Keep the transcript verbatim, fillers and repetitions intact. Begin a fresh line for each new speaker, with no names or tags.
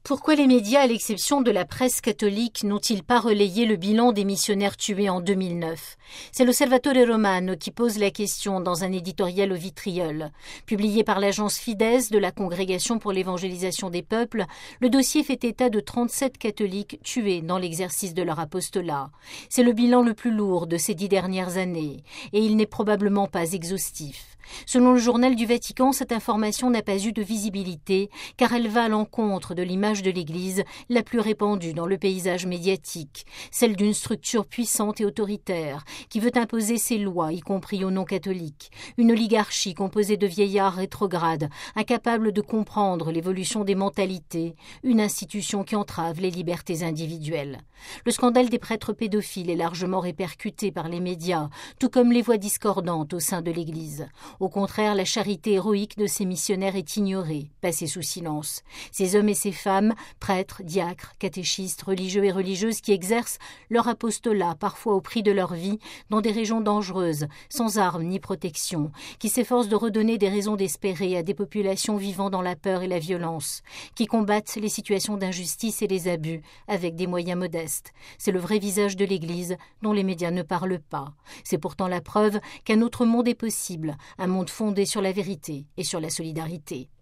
Pourquoi les médias, à l'exception de la presse catholique, n'ont-ils pas relayé le bilan des missionnaires tués en deux mille neuf? C'est l'Osservatore Romano qui pose la question dans un éditorial au vitriol. Publié par l'agence Fides de la Congrégation pour l'évangélisation des peuples, le dossier fait état de trente-sept catholiques tués dans l'exercice de leur apostolat. C'est le bilan le plus lourd de ces dix dernières années, et il n'est probablement pas exhaustif. Selon le journal du Vatican, cette information n'a pas eu de visibilité car elle va à l'encontre de l'image de l'Église la plus répandue dans le paysage médiatique, celle d'une structure puissante et autoritaire qui veut imposer ses lois, y compris aux non-catholiques, une oligarchie composée de vieillards rétrogrades, incapables de comprendre l'évolution des mentalités, une institution qui entrave les libertés individuelles. Le scandale des prêtres pédophiles est largement répercuté par les médias, tout comme les voix discordantes au sein de l'Église. Au contraire, la charité héroïque de ces missionnaires est ignorée, passée sous silence. Ces hommes et ces femmes, prêtres, diacres, catéchistes, religieux et religieuses qui exercent leur apostolat, parfois au prix de leur vie, dans des régions dangereuses, sans armes ni protection, qui s'efforcent de redonner des raisons d'espérer à des populations vivant dans la peur et la violence, qui combattent les situations d'injustice et les abus avec des moyens modestes. C'est le vrai visage de l'Église dont les médias ne parlent pas. C'est pourtant la preuve qu'un autre monde est possible, un monde fondé sur la vérité et sur la solidarité.